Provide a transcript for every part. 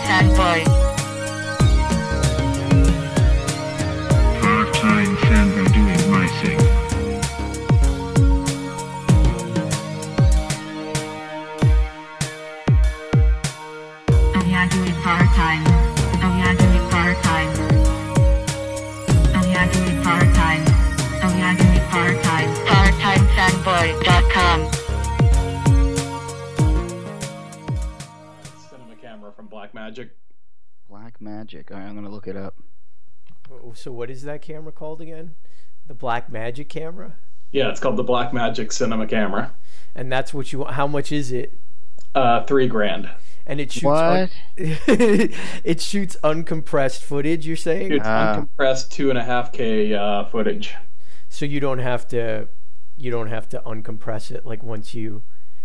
fanboy. Part-time fanboy doing my thing. Oh yeah, doing part-time. Oh yeah, doing part-time. Oh yeah, doing part-time. Oh yeah, doing part-time. Parttimefanboy.com. Cinema camera from Blackmagic. Blackmagic. All right, I'm gonna look it up. Oh, so what is that camera called again? The Blackmagic camera? Yeah, it's called the Blackmagic cinema camera. And that's what you want. How much is it? $3,000. And it shoots What? it shoots uncompressed footage, you're saying? It's uncompressed 2.5K footage. So you don't have to uncompress it like once you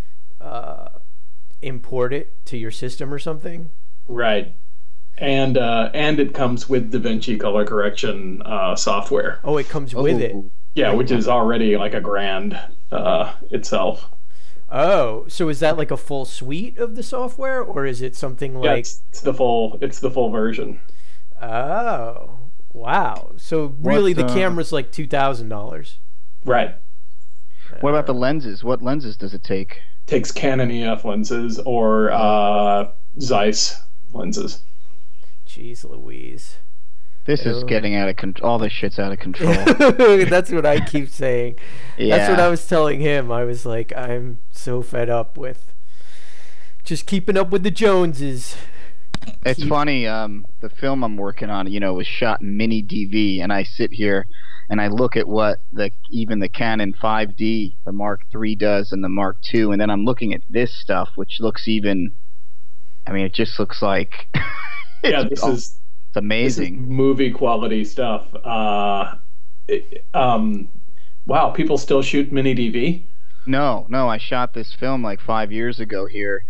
import it to your system or something? Right. And it comes with DaVinci color correction software. Oh, it comes with it. Yeah, which is already like $1,000 itself. Oh, so is that like a full suite of the software, or is it something Yeah, like? it's the full version. Oh, wow! So really, the camera's like $2,000. Right. What about the lenses? What lenses does it take? Takes Canon EF lenses or Zeiss lenses. Jeez Louise. This is getting out of control. All this shit's out of control. That's what I keep saying. Yeah. That's what I was telling him. I was like, I'm so fed up with just keeping up with the Joneses. It's funny. The film I'm working on, was shot in mini DV, and I sit here and I look at what even the Canon 5D, the Mark III does, and the Mark II, and then I'm looking at this stuff, which looks even. I mean, it just looks like. Yeah, it's amazing. This is movie quality stuff. Wow, people still shoot mini DV? No, I shot this film like 5 years ago here,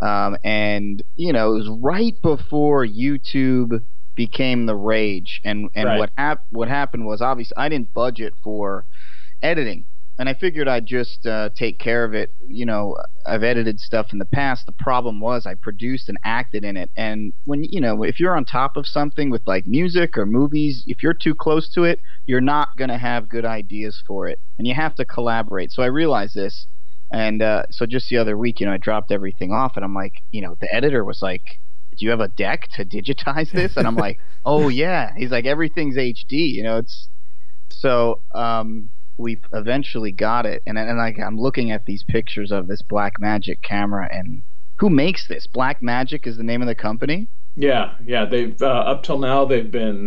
and it was right before YouTube became the rage. And Right. what happened was, obviously I didn't budget for editing, and I figured I'd just take care of it. I've edited stuff in the past. The problem was I produced and acted in it, and when if you're on top of something with like music or movies, if you're too close to it, you're not gonna have good ideas for it, and you have to collaborate. So I realized this, and so just the other week, I dropped everything off, and I'm like, the editor was like, "Do you have a deck to digitize this?" And I'm like, "Oh yeah." He's like, "Everything's HD." It's so. We eventually got it, and I'm looking at these pictures of this Blackmagic camera, and who makes this? Blackmagic is the name of the company? Yeah. They've up till now they've been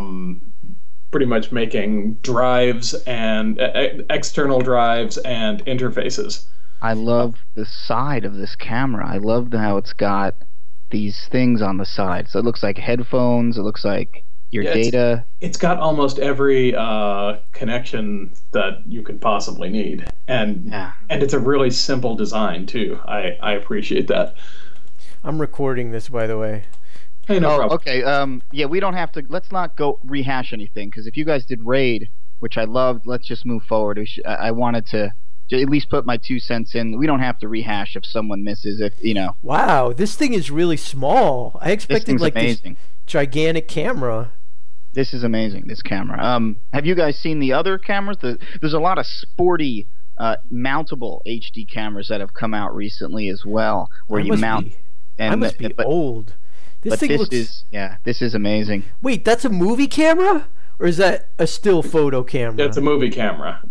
pretty much making drives and external drives and interfaces. I love the side of this camera. I love how it's got these things on the side. So it looks like headphones. It looks like your data. It's got almost every connection that you could possibly need, and it's a really simple design too. I appreciate that. I'm recording this, by the way. Hey, no problem. Okay. Yeah, we don't have to. Let's not go rehash anything, because if you guys did Raid, which I loved, let's just move forward. I wanted to at least put my 2 cents in. We don't have to rehash if someone misses. Wow, this thing is really small. I expected like amazing. This gigantic camera. This is amazing, this camera. Have you guys seen the other cameras? There's a lot of sporty, mountable HD cameras that have come out recently as well, where you mount. I must be old. This thing looks. This is amazing. Wait, that's a movie camera, or is that a still photo camera? It's a movie camera.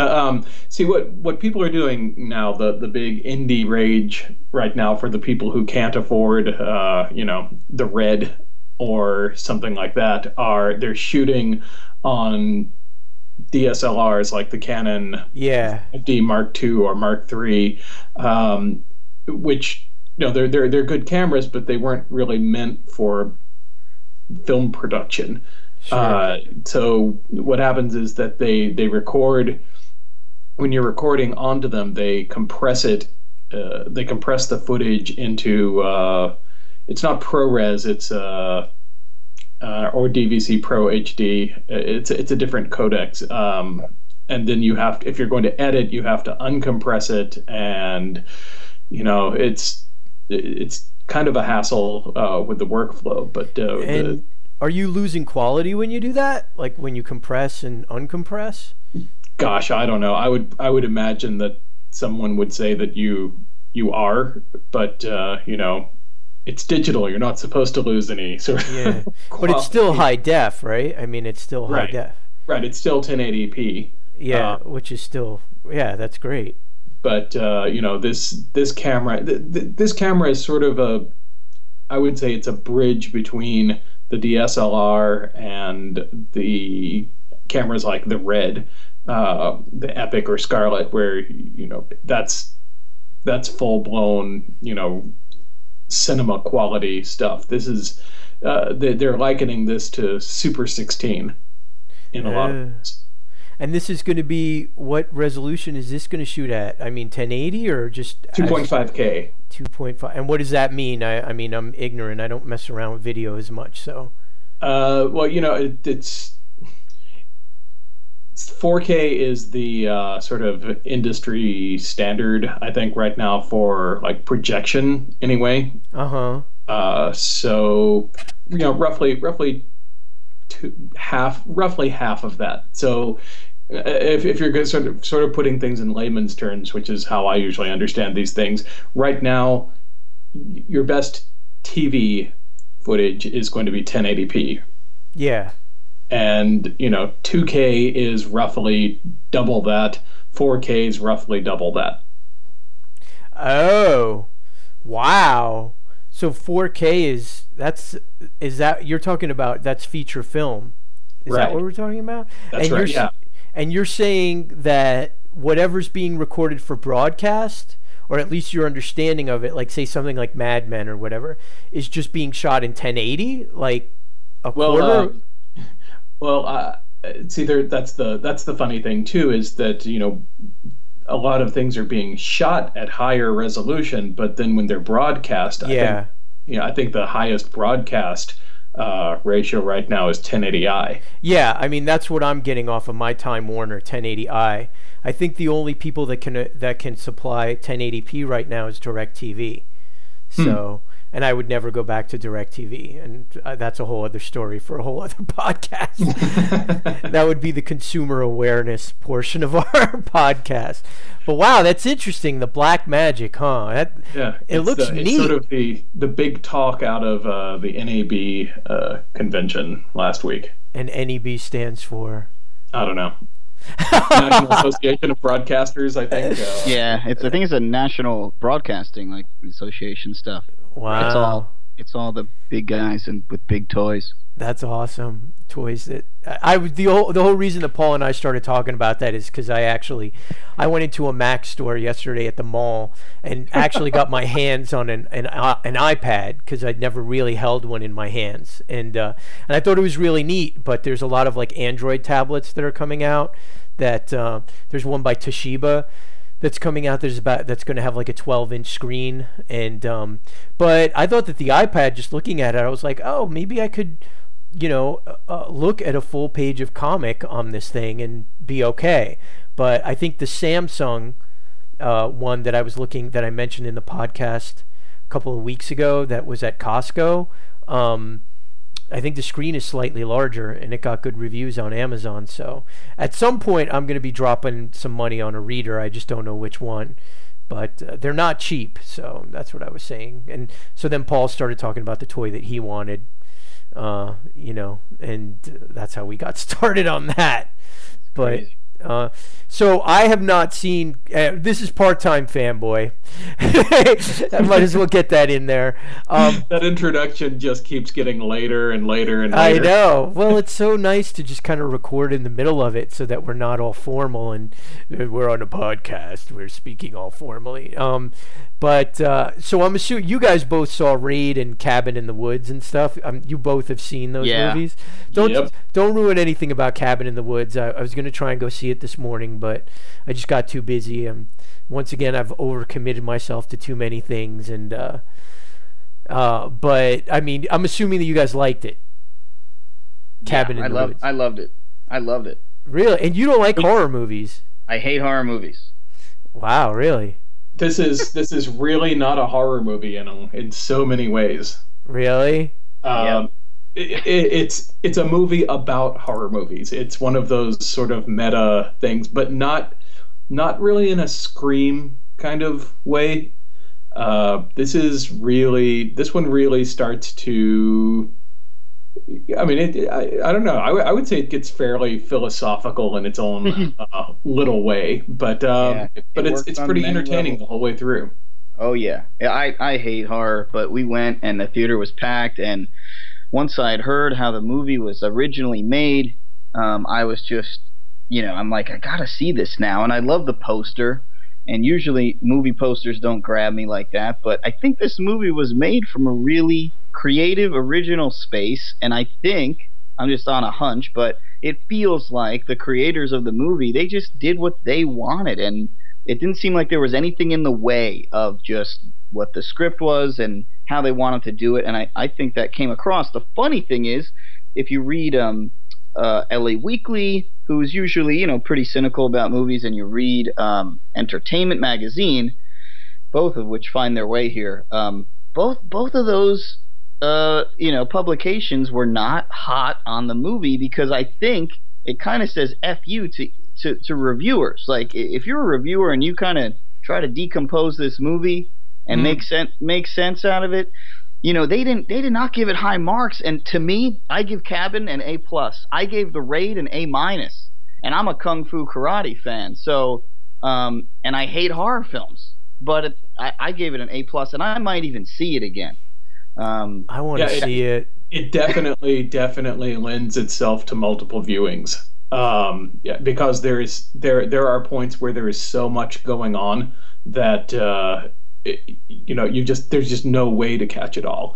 See what people are doing now. The big indie rage right now for the people who can't afford, the Red or something like that, they're shooting on DSLRs like the Canon D Mark II or Mark III, which they're good cameras, but they weren't really meant for film production. Sure. So what happens is that they record. When you're recording onto them, they compress it. They compress the footage into. It's not ProRes. It's or DVC Pro HD. It's a different codecs. And then you have to, if you're going to edit, you have to uncompress it, and it's kind of a hassle with the workflow. But And are you losing quality when you do that? Like when you compress and uncompress? gosh, I don't know. I would imagine that someone would say that you are, but it's digital. You're not supposed to lose any sort of Yeah. But it's quality. still high def, right? I mean, it's still high Right. def. Right. It's still 1080p. Yeah, which is still, yeah, that's great. But this camera this camera is sort of I would say it's a bridge between the DSLR and the cameras like the Red, the Epic or Scarlett, where that's full blown cinema quality stuff. This is they're likening this to Super 16 in a lot of ways. And this is going to be, what resolution is this going to shoot at? I mean, 1080 or just 2.5K. 2.5. And what does that mean? I mean, I'm ignorant. I don't mess around with video as much, so. Well, it's 4K is the sort of industry standard, I think, right now for like projection, anyway. So roughly half of that. So if you're sort of putting things in layman's terms, which is how I usually understand these things, right now your best TV footage is going to be 1080p. Yeah. And 2K is roughly double that. 4K is roughly double that. Oh, wow. So 4K is that you're talking about? That's feature film. Is Right. that what we're talking about? That's and right. You're, Yeah. And you're saying that whatever's being recorded for broadcast, or at least your understanding of it, like say something like Mad Men or whatever, is just being shot in 1080, like a quarter. See, that's the funny thing too, is that a lot of things are being shot at higher resolution, but then when they're broadcast, Yeah. I think the highest broadcast ratio right now is 1080i. Yeah, I mean that's what I'm getting off of my Time Warner 1080i. I think the only people that can supply 1080p right now is DirecTV. So, and I would never go back to DirecTV, and that's a whole other story for a whole other podcast. That would be the consumer awareness portion of our podcast. But wow, that's interesting. The Black Magic, huh? It looks neat. It's sort of the big talk out of the NAB convention last week. And NEB stands for? I don't know. National Association of Broadcasters, I think. Yeah, I think it's a national broadcasting association stuff. Wow. It's all the big guys and with big toys. That's awesome. Toys that the whole reason that Paul and I started talking about that is because I went into a Mac store yesterday at the mall and actually got my hands on an iPad, because I'd never really held one in my hands, and I thought it was really neat. But there's a lot of like Android tablets that are coming out. That there's one by Toshiba that's coming out. That's going to have like a 12-inch screen, and but I thought that the iPad, just looking at it, I was like, oh, maybe I could look at a full page of comic on this thing and be okay. But I think the Samsung one that I mentioned in the podcast a couple of weeks ago, that was at Costco, I think the screen is slightly larger, and it got good reviews on Amazon. So at some point I'm going to be dropping some money on a reader. I just don't know which one. But they're not cheap, so that's what I was saying. And so then Paul started talking about the toy that he wanted, and that's how we got started on that. But so I have not seen. This is part-time fanboy. I might as well get that in there. That introduction just keeps getting later and later and later. I know. Well, it's so nice to just kind of record in the middle of it, so that we're not all formal and we're on a podcast. We're speaking all formally. But so I'm assuming you guys both saw Raid and Cabin in the Woods and stuff. You both have seen those movies. Don't ruin anything about Cabin in the Woods. I was going to try and go see it this morning, but I just got too busy. Once again, I've overcommitted myself to too many things, and but I mean, I'm assuming that you guys liked it. Cabin in the Woods. I loved it. Really? And you don't like horror movies? I hate horror movies. Wow, really? This is really not a horror movie in so many ways. Really? Um, it's a movie about horror movies. It's one of those sort of meta things, but not really in a Scream kind of way. This one really starts to. I mean, I don't know. I would say it gets fairly philosophical in its own little way, but it's pretty entertaining the whole way through. Oh yeah, I hate horror, but we went and the theater was packed. And once I'd heard how the movie was originally made, I was just, I'm like, I gotta see this now. And I love the poster. And usually movie posters don't grab me like that, but I think this movie was made from a really creative, original space. And I think, I'm just on a hunch, but it feels like the creators of the movie, they just did what they wanted, and it didn't seem like there was anything in the way of just what the script was and how they wanted to do it. And I think that came across. The funny thing is, if you read LA Weekly, who's usually pretty cynical about movies, and you read Entertainment Magazine, both of which find their way here, both of those publications were not hot on the movie, because I think it kind of says F you to reviewers. Like, if you're a reviewer and you kind of try to decompose this movie and make sense out of it, they did not give it high marks. And to me, I give Cabin an A+. I gave The Raid an A-, and I'm a kung fu karate fan. So, and I hate horror films, but I gave it an A+, and I might even see it again. I want to see it. It definitely lends itself to multiple viewings. Because there are points where there is so much going on that there's just no way to catch it all.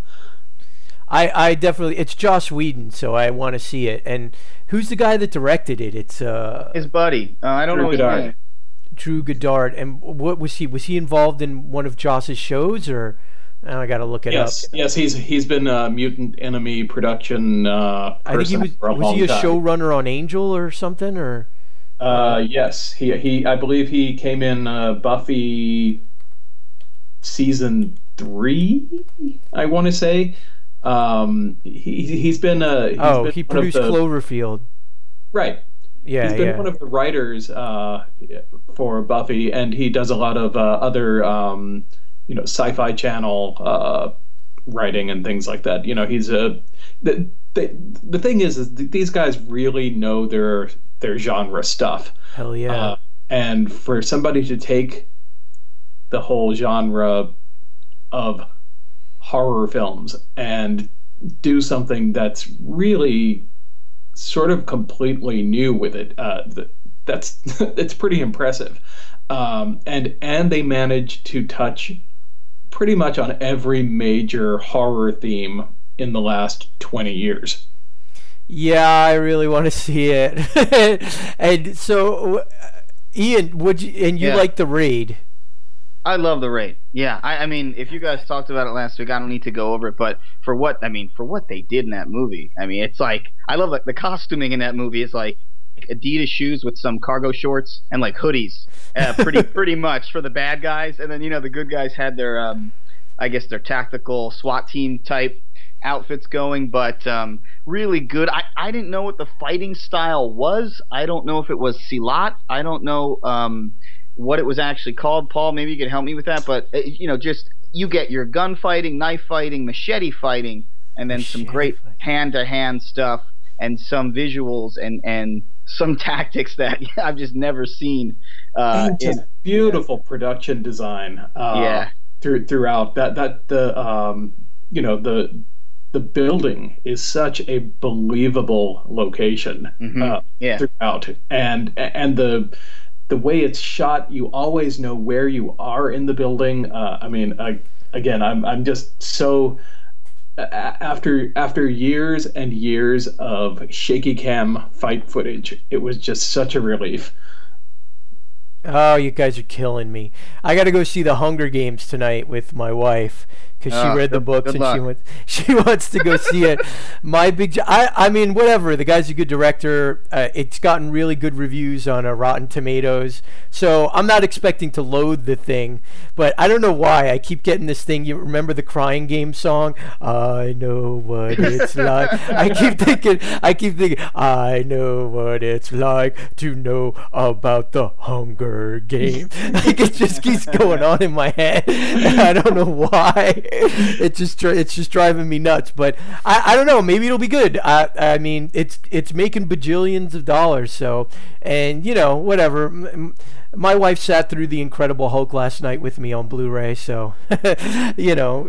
I definitely, it's Joss Whedon, so I want to see it. And who's the guy that directed it? It's his buddy. I don't know his name. Drew Goddard. And what was he? Was he involved in one of Joss's shows, or? I got to look it up. Yes, he's been a Mutant Enemy production person. I think he was he a showrunner on Angel or something, or? Yes, he I believe he came in Buffy season 3. I want to say. He's been he produced Cloverfield. Right. Yeah, he's been one of the writers for Buffy, and he does a lot of other. Sci-Fi Channel writing and things like that. He's the thing is these guys really know their genre stuff. Hell yeah! And for somebody to take the whole genre of horror films and do something that's really sort of completely new with it, it's pretty impressive. And they managed to touch pretty much on every major horror theme in the last 20 years. Yeah, I really want to see it. And so, Ian, you like The Raid? I love The Raid. Yeah, I mean, if you guys talked about it last week, I don't need to go over it. But for what they did in that movie, it's like, I love the costuming in that movie is like Adidas shoes with some cargo shorts and like hoodies, pretty much for the bad guys, and then the good guys had their I guess their tactical SWAT team type outfits going, but really good. I didn't know what the fighting style was. I don't know if it was Silat. I don't know what it was actually called. Paul, maybe you could help me with that. But just you get your gunfighting, knife fighting, machete fighting, and then some great hand-to-hand stuff and some visuals and some tactics that I've just never seen. Just beautiful production design. Throughout the building is such a believable location throughout, and the way it's shot, you always know where you are in the building. I'm just so. After years and years of shaky cam fight footage, it was just such a relief. Oh, you guys are killing me. I got to go see The Hunger Games tonight with my wife because she read the books good and luck. she wants to go see it. My big, I mean, whatever. The guy's a good director. It's gotten really good reviews on Rotten Tomatoes, so I'm not expecting to loathe the thing. But I don't know why I keep getting this thing. You remember the Crying Game song? I know what it's like. I keep thinking. I know what it's like to know about the Hunger Game. Like it just keeps going on in my head. I don't know why. It's just driving me nuts. But I don't know. Maybe it'll be good. I mean, it's making bajillions of dollars. So, and you know, whatever. My wife sat through The Incredible Hulk last night with me on Blu-ray. So, you know,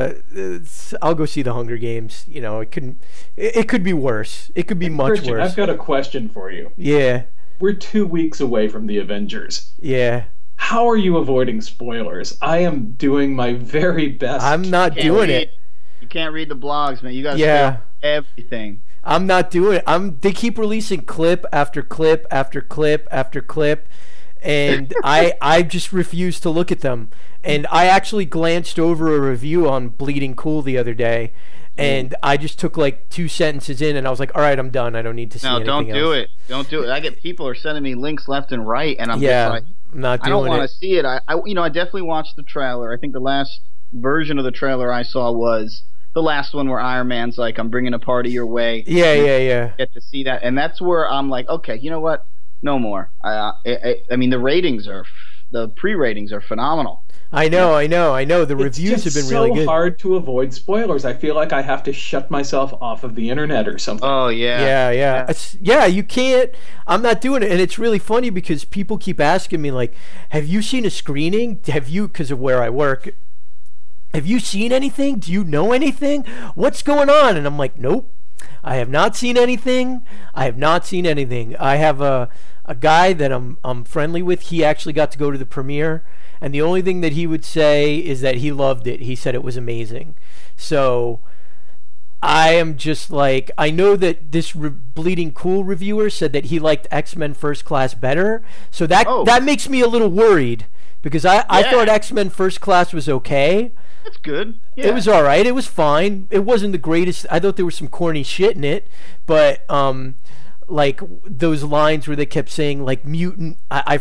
I'll go see the Hunger Games. You know, it could be worse. It could be much Christian, worse. I've got a question for you. Yeah. We're 2 weeks away from the Avengers. Yeah. How are you avoiding spoilers? I am doing my very best. I'm not Can't doing read- it. You can't read the blogs, man. You got to Yeah. everything. I'm not doing it. They keep releasing clip after clip after clip after clip, and I just refuse to look at them. And I actually glanced over a review on Bleeding Cool the other day, and I just took like 2 sentences in, and I was like, all right, I'm done. I don't need to see No, anything don't do else. it. Don't do it. I get people are sending me links left and right, and I'm Yeah, just like, I'm not I don't doing want to it. see it. I definitely watched the trailer. I think the last version of the trailer I saw was the last one where Iron Man's like, I'm bringing a party your way. Yeah. Get to see that, and that's where I'm like, okay, you know what? No more. I mean, the pre-ratings are phenomenal. I know. The It's reviews have just been really so good. hard to avoid spoilers. I feel like I have to shut myself off of the internet or something. Oh yeah. Yeah, you can't. I'm not doing it, and it's really funny because people keep asking me like, "Have you seen a screening? Have you?" Because of where I work. Have you seen anything? Do you know anything? What's going on? And I'm like, nope. I have not seen anything. I have a guy that I'm friendly with. He actually got to go to the premiere, and the only thing that he would say is that he loved it. He said it was amazing. So I am just like, I know that this Bleeding Cool reviewer said that he liked X-Men First Class better. So that makes me a little worried because I thought X-Men First Class was okay. That's good. Yeah. It was all right. It was fine. It wasn't the greatest. I thought there was some corny shit in it, but like those lines where they kept saying like mutant,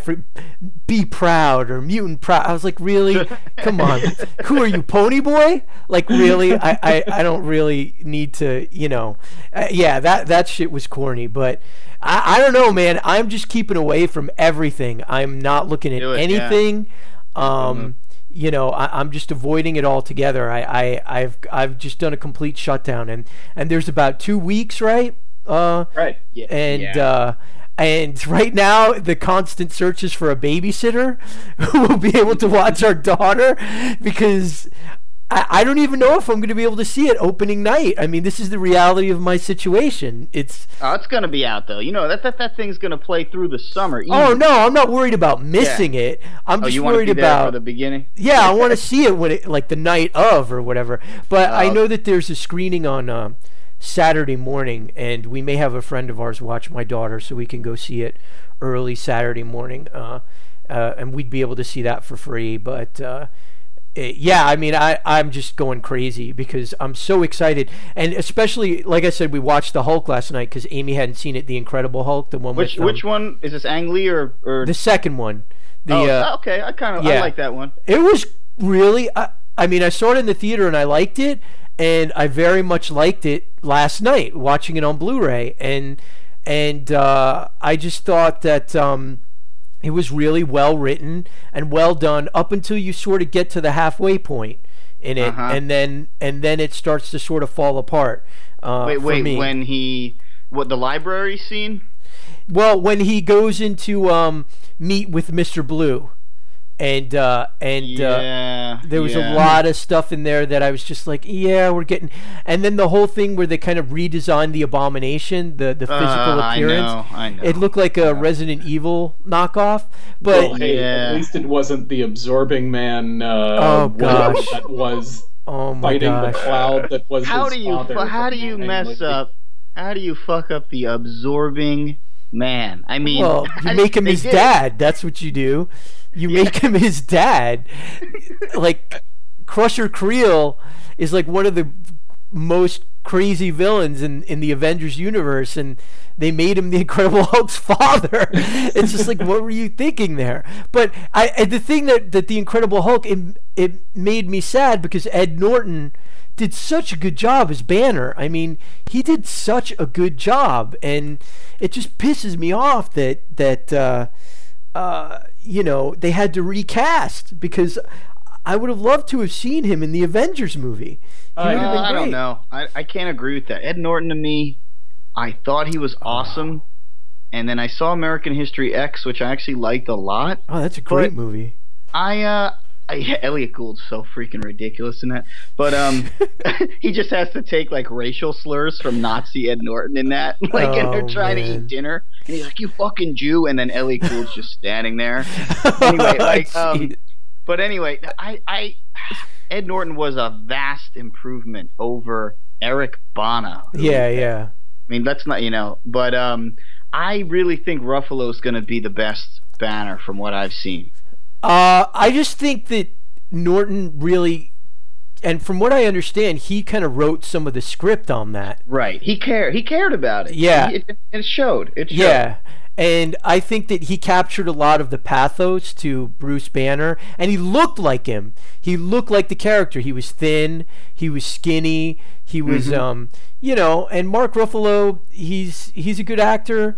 be proud or mutant proud. I was like, really? Come on. Who are you, Pony Boy? Like really? I don't really need to, you know. Yeah, that shit was corny, but I don't know, man. I'm just keeping away from everything. I'm not looking at anything. You know, I'm just avoiding it altogether. I've just done a complete shutdown, and there's about 2 weeks, right? Right. Yeah. And right now the constant search is for a babysitter who will be able to watch our daughter, because I don't even know if I'm going to be able to see it opening night. I mean, this is the reality of my situation. It's going to be out though. You know that thing's going to play through the summer. Easy. Oh no, I'm not worried about missing it. I'm just you want worried to be there about for the beginning. Yeah, I want to see it when it like the night of or whatever. But I know that there's a screening on Saturday morning, and we may have a friend of ours watch my daughter, so we can go see it early Saturday morning, and we'd be able to see that for free. But yeah, I mean, I'm just going crazy because I'm so excited, and especially like I said, we watched the Hulk last night because Amy hadn't seen it, the Incredible Hulk, the one Which one is this? Ang Lee or the second one? Okay, I like that one. It was really. I mean, I saw it in the theater and I liked it, and I very much liked it last night watching it on Blu-ray, and I just thought that it was really well written and well done up until you sort of get to the halfway point in it, and then it starts to sort of fall apart. Wait, when the library scene? Well, when he goes into meet with Mr. Blue. And there was a lot of stuff in there that I was just like, yeah, we're getting. And then the whole thing where they kind of redesigned the Abomination, the physical appearance. I know. It looked like a Resident Evil knockoff. But well, hey, at least it wasn't the Absorbing Man. Oh gosh, that was fighting the cloud that was. How do you fuck up the Absorbing Man? I mean, well, you make him his dad. That's what you do. You make him his dad. Like, Crusher Creel is like one of the most crazy villains in the Avengers universe, and they made him the Incredible Hulk's father. It's just like, what were you thinking there? But the thing that the Incredible Hulk, it made me sad because Ed Norton did such a good job as Banner. I mean, he did such a good job, and it just pisses me off that you know, they had to recast, because I would have loved to have seen him in the Avengers movie. I don't know. I can't agree with that. Ed Norton, to me, I thought he was awesome, and then I saw American History X, which I actually liked a lot. Oh, that's a great movie. Elliot Gould's so freaking ridiculous in that, but he just has to take like racial slurs from Nazi Ed Norton in that, like, and they're trying to eat dinner, and he's like, "You fucking Jew," and then Elliot Gould's just standing there. Anyway, like, but anyway, Ed Norton was a vast improvement over Eric Bana. Yeah. I mean, that's not, you know, but I really think Ruffalo's going to be the best Banner from what I've seen. I just think that Norton really, and from what I understand, he kind of wrote some of the script on that. Right. He cared about it. Yeah. It showed. Yeah. And I think that he captured a lot of the pathos to Bruce Banner, and he looked like him. He looked like the character. He was thin, he was skinny, he was you know, and Mark Ruffalo, he's a good actor.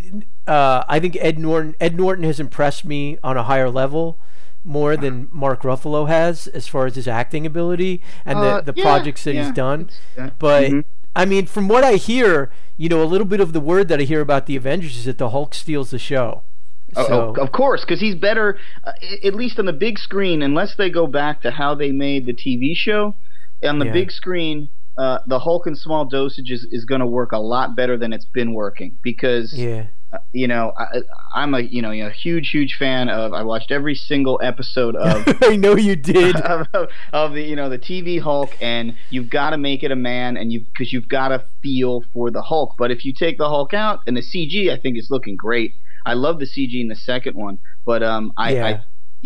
I think Ed Norton has impressed me on a higher level more than Mark Ruffalo has, as far as his acting ability and the projects that he's done. But I mean, from what I hear, you know, a little bit of the word that I hear about the Avengers is that the Hulk steals the show. So, of course, because he's better, at least on the big screen, unless they go back to how they made the TV show. On the big screen, the Hulk in small dosages is going to work a lot better than it's been working, because you know, I'm a huge fan of. I watched every single episode of. I know you did of the the TV Hulk, and you've got to make it a man, and because you've got to feel for the Hulk. But if you take the Hulk out, and the CG, I think is looking great. I love the CG in the second one, but the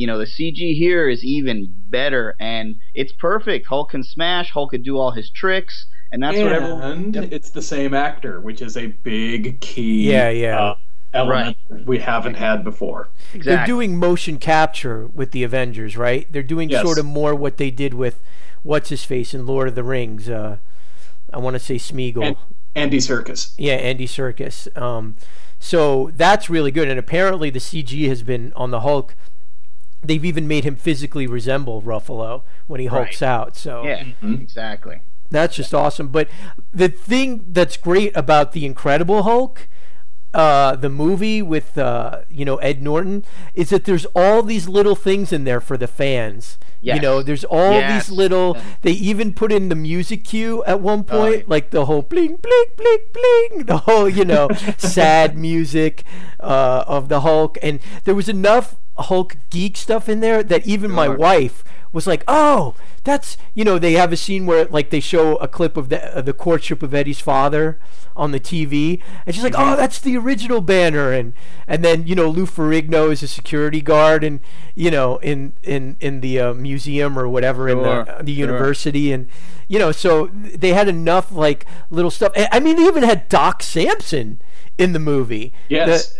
CG here is even better, and it's perfect. Hulk can smash. Hulk could do all his tricks. And that's what everyone. It's the same actor, which is a big key element we haven't had before. Exactly. They're doing motion capture with the Avengers, right? They're doing sort of more what they did with what's his face in Lord of the Rings. I want to say Smeagol. Andy Serkis. Yeah, Andy Serkis. So that's really good. And apparently the CG has been on the Hulk. They've even made him physically resemble Ruffalo when he hulks out. So exactly. That's just awesome. But the thing that's great about the Incredible Hulk, the movie with Ed Norton, is that there's all these little things in there for the fans. Yes. You know, there's all these little. They even put in the music cue at one point, like the whole bling bling bling bling, the whole sad music of the Hulk, and there was enough Hulk geek stuff in there that even my wife was like, "Oh, that's," they have a scene where like they show a clip of the courtship of Eddie's father on the TV, and she's like, "Oh, that's the original Banner," and then Lou Ferrigno is a security guard, and in the museum or whatever in the university, and so they had enough like little stuff. I mean, they even had Doc Samson in the movie. Yes.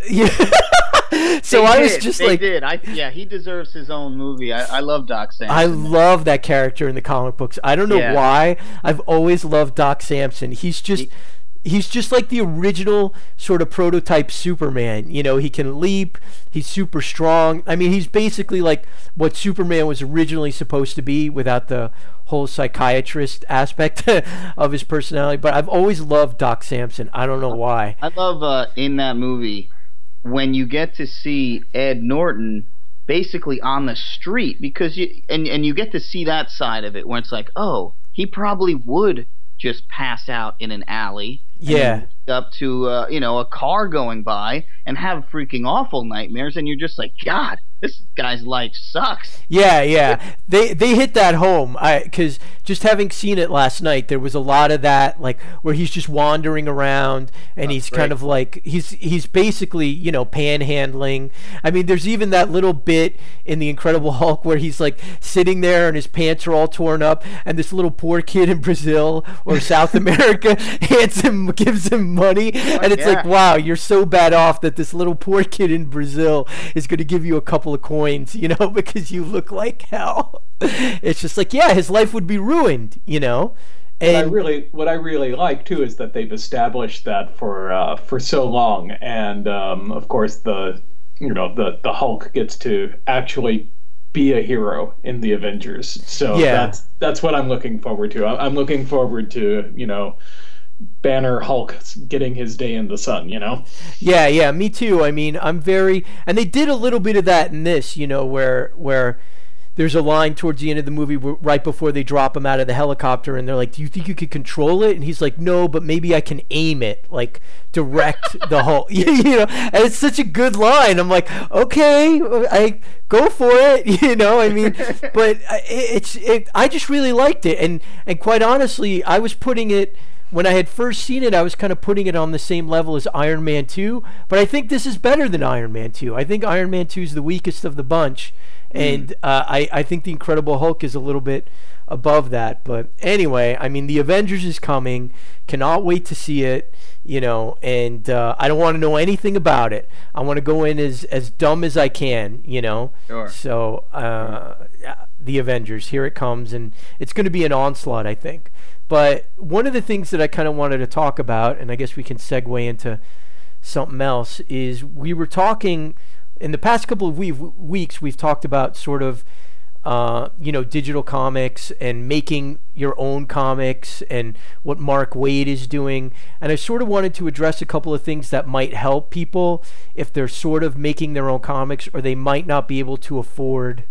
So I was just like, he deserves his own movie. I love Doc Samson. I love that character in the comic books. I don't know why. I've always loved Doc Samson. He's just like the original sort of prototype Superman. He can leap. He's super strong. I mean, he's basically like what Superman was originally supposed to be without the whole psychiatrist aspect of his personality. But I've always loved Doc Samson. I don't know why. I love in that movie when you get to see Ed Norton basically on the street, because you get to see that side of it where it's like, oh, he probably would just pass out in an alley. Yeah. Up to a car going by and have freaking awful nightmares, and you're just like, God, this guy's life sucks. Yeah. They hit that home. Because just having seen it last night, there was a lot of that, like where he's just wandering around and he's kind of like he's basically panhandling. I mean, there's even that little bit in the Incredible Hulk where he's like sitting there and his pants are all torn up, and this little poor kid in Brazil or South America gives him money, and it's like, wow, you're so bad off that this little poor kid in Brazil is going to give you a couple of coins, because you look like hell. It's just like, yeah, his life would be ruined, And what I really like too is that they've established that for so long, and of course the Hulk gets to actually be a hero in the Avengers. So that's what I'm looking forward to. I'm looking forward to Banner Hulk getting his day in the sun, Yeah, me too. I mean, and they did a little bit of that in this, where there's a line towards the end of the movie right before they drop him out of the helicopter, and they're like, do you think you could control it? And he's like, no, but maybe I can aim it, like direct the Hulk. And it's such a good line. I'm like, okay, I go for it. I mean, but I just really liked it, and quite honestly, I was putting it, when I had first seen it, I was kind of putting it on the same level as Iron Man 2, but I think this is better than Iron Man 2. I think Iron Man 2 is the weakest of the bunch, and I think the Incredible Hulk is a little bit above that. But anyway, I mean, the Avengers is coming. Cannot wait to see it, and I don't want to know anything about it. I want to go in as dumb as I can, Sure. So, the Avengers, here it comes, and it's going to be an onslaught, I think. But one of the things that I kind of wanted to talk about, and I guess we can segue into something else, is we were talking in the past couple of weeks. We've talked about sort of, digital comics and making your own comics and what Mark Waid is doing. And I sort of wanted to address a couple of things that might help people if they're sort of making their own comics, or they might not be able to afford,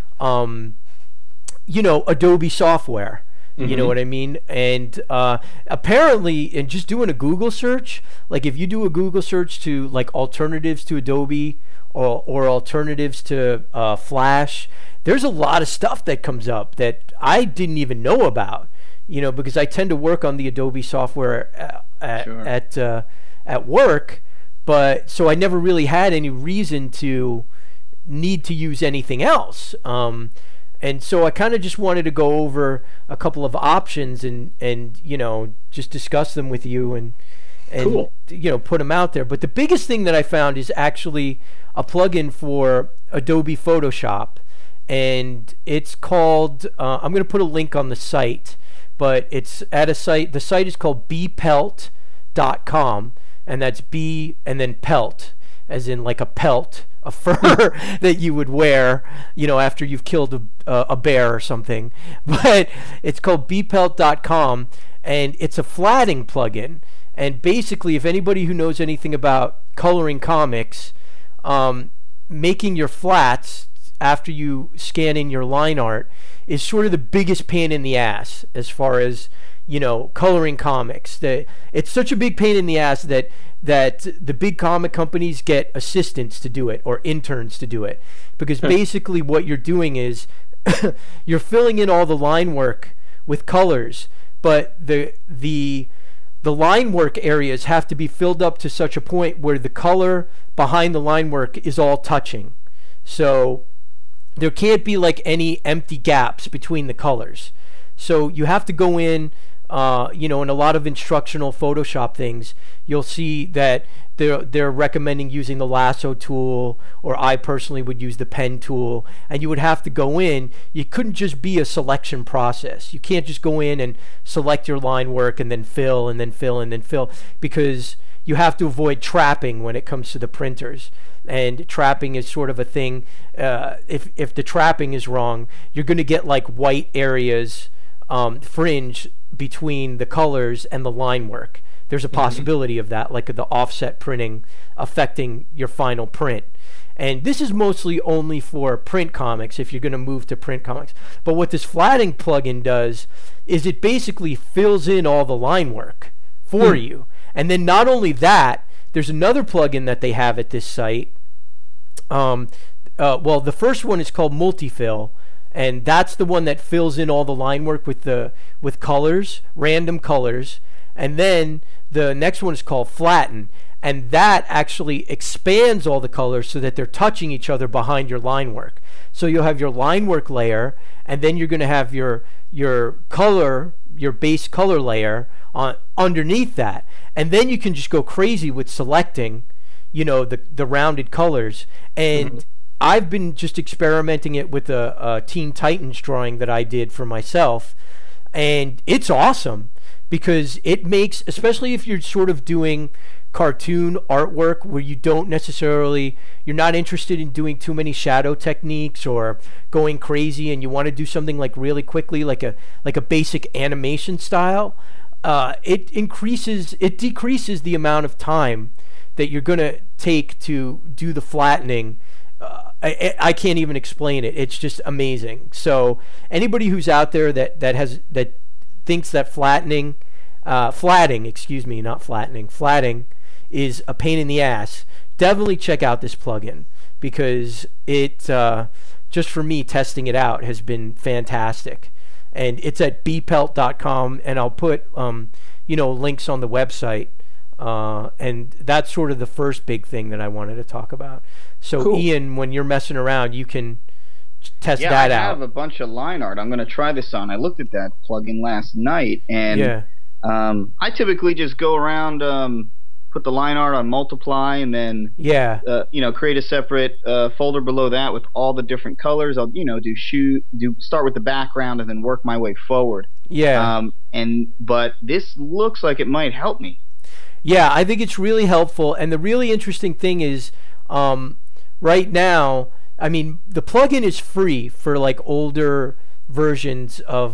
Adobe software. You know what I mean? And apparently, in just doing a Google search, like if you do a Google search to like alternatives to Adobe or alternatives to Flash, there's a lot of stuff that comes up that I didn't even know about. Because I tend to work on the Adobe software at work, but so I never really had any reason to need to use anything else. And so I kind of just wanted to go over a couple of options and just discuss them with you and cool. Put them out there. But the biggest thing that I found is actually a plugin for Adobe Photoshop, and it's called I'm going to put a link on the site, but it's at a site. The site is called bpelt.com, and that's B and then pelt, as in like a pelt, a fur that you would wear, after you've killed a bear or something. But it's called bpelt.com, and it's a flatting plugin. And basically, if anybody who knows anything about coloring comics, making your flats after you scan in your line art is sort of the biggest pain in the ass as far as coloring comics. It's such a big pain in the ass that the big comic companies get assistants to do it, or interns to do it, because basically what you're doing is you're filling in all the line work with colors, but the line work areas have to be filled up to such a point where the color behind the line work is all touching. So there can't be like any empty gaps between the colors. So you have to go in, in a lot of instructional Photoshop things, you'll see that they're recommending using the lasso tool, or I personally would use the pen tool, and you would have to go in. You couldn't just be a selection process. You can't just go in and select your line work and then fill and then fill and then fill, because you have to avoid trapping when it comes to the printers. And trapping is sort of a thing. If the trapping is wrong, you're going to get like white areas, fringe between the colors and the line work. There's a possibility of that, like the offset printing affecting your final print. And this is mostly only for print comics, if you're going to move to print comics. But what this flatting plugin does is it basically fills in all the line work for you. And then not only that, there's another plugin that they have at this site. Well, the first one is called Multifill, and that's the one that fills in all the line work with colors, random colors. And then the next one is called Flatten, and that actually expands all the colors so that they're touching each other behind your line work. So you'll have your line work layer, and then you're going to have your color, your base color layer underneath that, and then you can just go crazy with selecting, the rounded colors. And I've been just experimenting it with a Teen Titans drawing that I did for myself, and it's awesome because it makes, especially if you're sort of doing cartoon artwork where you're not interested in doing too many shadow techniques or going crazy, and you want to do something like really quickly, like a basic animation style. It decreases the amount of time that you're going to take to do the flattening. I can't even explain it. It's just amazing. So anybody who's out there that thinks that flatting is a pain in the ass, definitely check out this plugin, because it just for me testing it out has been fantastic. And it's at bpelt.com, and I'll put links on the website. And that's sort of the first big thing that I wanted to talk about. So cool. Ian, when you're messing around, you can test that out. Yeah, I have a bunch of line art. I'm going to try this on. I looked at that plugin last night, and I typically just go around, put the line art on multiply, and then create a separate folder below that with all the different colors. I'll start with the background and then work my way forward. But this looks like it might help me. Yeah, I think it's really helpful. And the really interesting thing is, right now, I mean, the plugin is free for like older versions of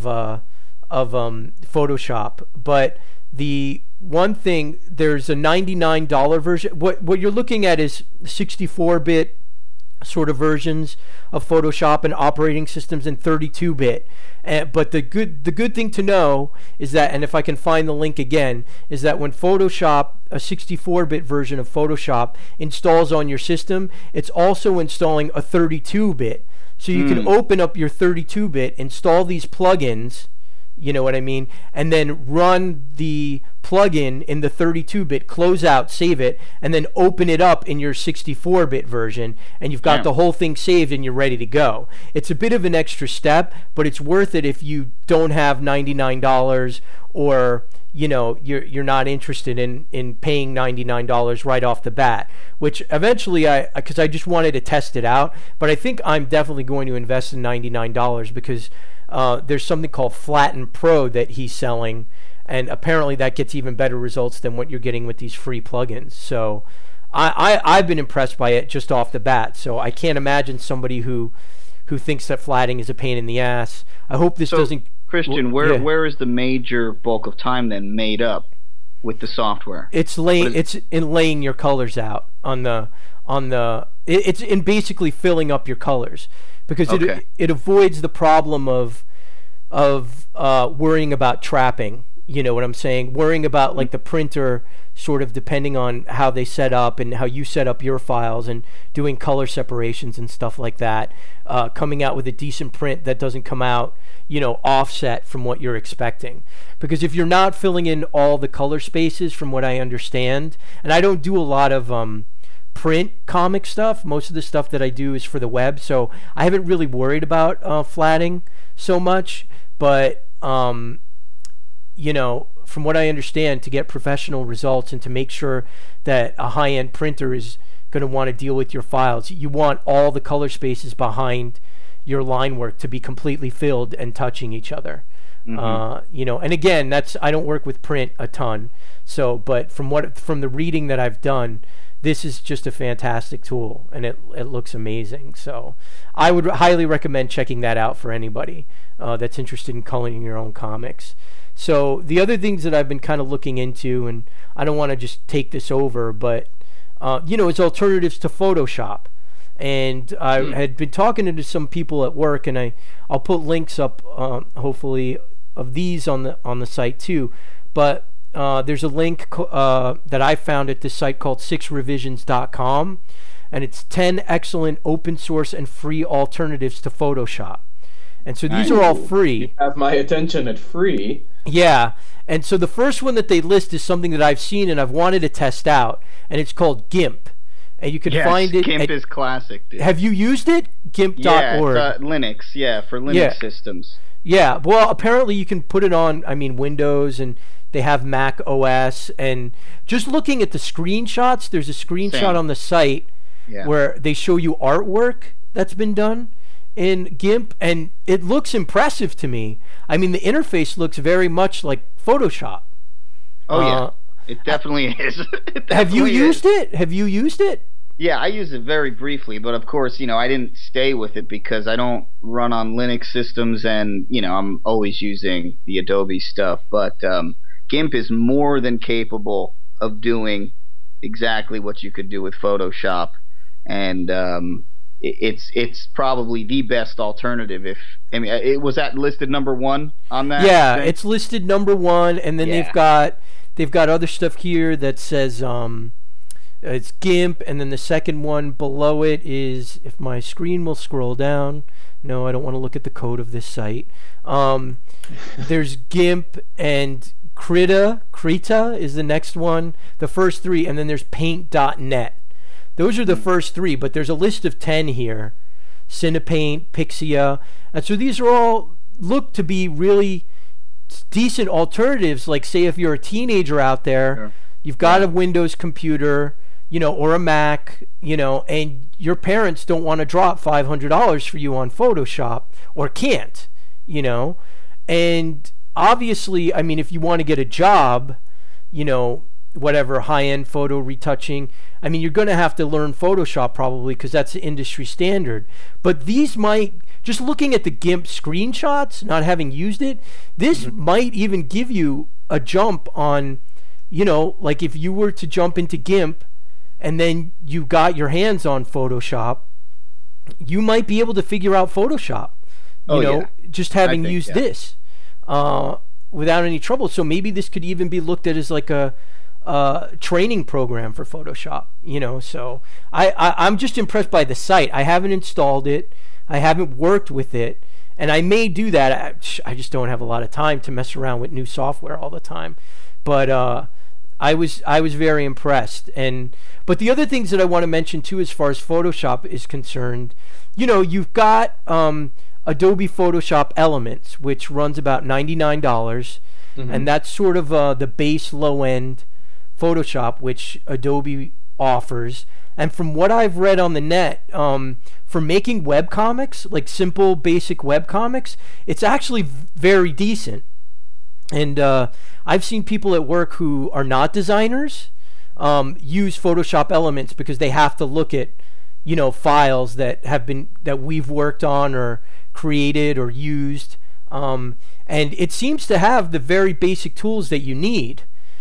Photoshop, but the one thing, there's a $99 version. What you're looking at is 64-bit sort of versions of Photoshop and operating systems in 32-bit. But the good thing to know is that, and if I can find the link again, is that when Photoshop, a 64-bit version of Photoshop, installs on your system, it's also installing a 32-bit. So you can open up your 32-bit, install these plugins, you know what I mean, and then run the plugin in the 32-bit, close out, save it, and then open it up in your 64-bit version, and you've got the whole thing saved and you're ready to go. It's a bit of an extra step, but it's worth it if you don't have $99 or you're not interested in paying $99 right off the bat, which eventually because I just wanted to test it out, but I think I'm definitely going to invest in $99 because there's something called Flatten Pro that he's selling, and apparently that gets even better results than what you're getting with these free plugins. So I've been impressed by it just off the bat. So I can't imagine somebody who thinks that flatting is a pain in the ass. I hope this doesn't. Christian, where is the major bulk of time then made up with the software? It's in laying your colors out it's in basically filling up your colors, because it avoids the problem of worrying about trapping. You know what I'm saying? Worrying about like the printer sort of depending on how they set up and how you set up your files and doing color separations and stuff like that, coming out with a decent print that doesn't come out offset from what you're expecting. Because if you're not filling in all the color spaces, from what I understand, and I don't do a lot of print comic stuff, most of the stuff that I do is for the web, so I haven't really worried about flatting so much, but from what I understand, to get professional results and to make sure that a high-end printer is going to want to deal with your files, you want all the color spaces behind your line work to be completely filled and touching each other. And again, I don't work with print a ton, so but from the reading that I've done, this is just a fantastic tool, and it looks amazing. So I would highly recommend checking that out for anybody that's interested in coloring your own comics. So the other things that I've been kind of looking into, and I don't want to just take this over, but it's alternatives to Photoshop. And I had been talking to some people at work, and I'll put links up hopefully of these on the site too. But there's a link that I found at this site called 6revisions.com, and it's 10 excellent open source and free alternatives to Photoshop. And so these are all free. You have my attention at free. Yeah. And so the first one that they list is something that I've seen and I've wanted to test out, and it's called GIMP. And you can find it. GIMP is classic, dude. Have you used it? GIMP.org. Yeah, it's, Linux. For Linux systems. Yeah. Well, apparently you can put it on, Windows, and they have Mac OS. And just looking at the screenshots, there's a screenshot on the site where they show you artwork that's been done in GIMP, and it looks impressive to me. I mean, the interface looks very much like Photoshop. Oh yeah, it definitely is. Have you used it? Have you used it? Yeah, I used it very briefly, but of course, I didn't stay with it because I don't run on Linux systems, and I'm always using the Adobe stuff. But GIMP is more than capable of doing exactly what you could do with Photoshop, and it's probably the best alternative. It was that listed number 1 on that. Yeah, thing? It's listed number 1, and then they've got other stuff here that says it's GIMP, and then the second one below it is, if my screen will scroll down. No, I don't want to look at the code of this site. There's GIMP and Krita is the next one. The first 3, and then there's Paint.net. Those are the first 3, but there's a list of 10 here. Cinepaint, Pixia. And so these are all look to be really decent alternatives. Like, say, if you're a teenager out there, you've got a Windows computer, or a Mac, and your parents don't want to drop $500 for you on Photoshop, or can't, And obviously, if you want to get a job, whatever, high-end photo retouching, you're going to have to learn Photoshop probably, because that's the industry standard. But these might, just looking at the GIMP screenshots, not having used it, this might even give you a jump on, like if you were to jump into GIMP and then you got your hands on Photoshop, you might be able to figure out Photoshop, just having used this without any trouble. So maybe this could even be looked at as like a training program for Photoshop, so I'm just impressed by the site. I haven't installed it, I haven't worked with it, and I may do that. I just don't have a lot of time to mess around with new software all the time, but I was very impressed. But the other things that I want to mention too, as far as Photoshop is concerned, you've got Adobe Photoshop Elements, which runs about $99, and that's sort of the base low-end Photoshop which Adobe offers. And from what I've read on the net, for making webcomics, like simple basic webcomics, it's actually very decent. And I've seen people at work who are not designers use Photoshop Elements because they have to look at files that we've worked on or created or used, and it seems to have the very basic tools that you need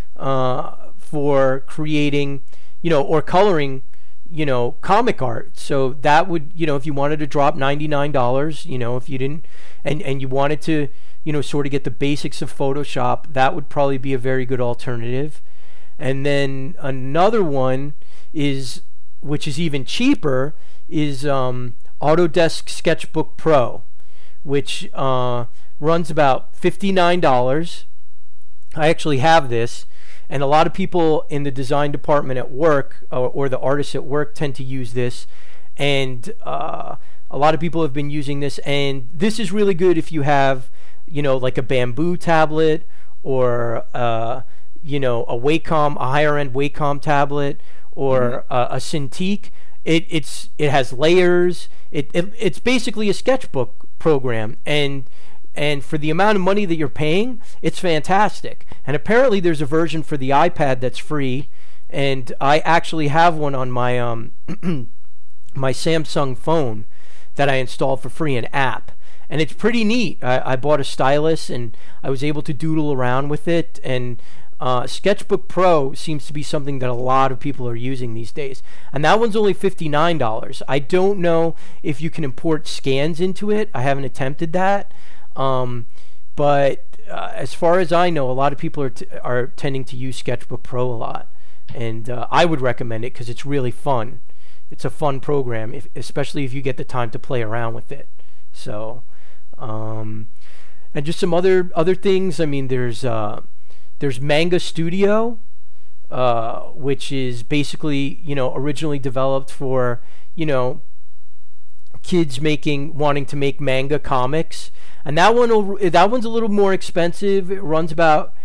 for creating, or coloring, comic art. So that would, if you wanted to drop $99, if you didn't, and you wanted to, sort of get the basics of Photoshop, that would probably be a very good alternative. And then another one is, which is even cheaper, is Autodesk Sketchbook Pro, which runs about $59. I actually have this, and a lot of people in the design department at work, or the artists at work, tend to use this, and a lot of people have been using this. And this is really good if you have, like a Bamboo tablet, or a Wacom, a higher end Wacom tablet, or a Cintiq. It has layers. It's basically a sketchbook program, and for the amount of money that you're paying, it's fantastic. And apparently there's a version for the iPad that's free, and I actually have one on my my Samsung phone that I installed for free, an app, and it's pretty neat. I bought a stylus, and I was able to doodle around with it, and Sketchbook Pro seems to be something that a lot of people are using these days, and that one's only $59. I don't know if you can import scans into it. I haven't attempted that, but as far as I know, a lot of people are tending to use Sketchbook Pro a lot, and I would recommend it because it's really fun. It's a fun program, especially if you get the time to play around with it. So, and just some other things. I mean, there's Manga Studio, which is basically, originally developed for, kids wanting to make manga comics, and that one's a little more expensive. It runs about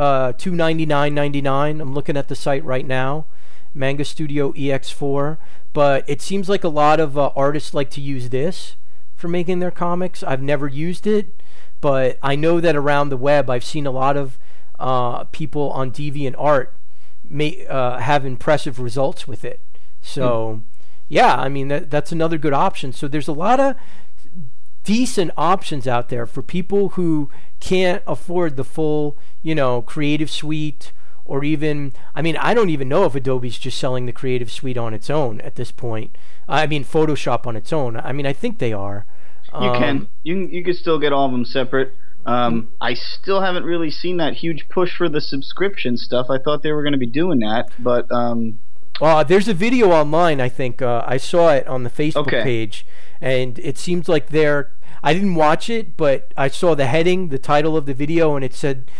$299.99. I'm looking at the site right now, Manga Studio EX4. But it seems like a lot of artists like to use this for making their comics. I've never used it, but I know that around the web I've seen a lot of people on DeviantArt have impressive results with it. So yeah, I mean, that's another good option. So there's a lot of decent options out there for people who can't afford the full, Creative Suite, or even, I mean, I don't even know if Adobe's just selling the Creative Suite on its own at this point. I mean, Photoshop on its own. I mean, I think they are. You can still get all of them separate. I still haven't really seen that huge push for the subscription stuff. I thought they were going to be doing that, but there's a video online, I think. I saw it on the Facebook page, and it seems like I didn't watch it, but I saw the heading, the title of the video, and it said,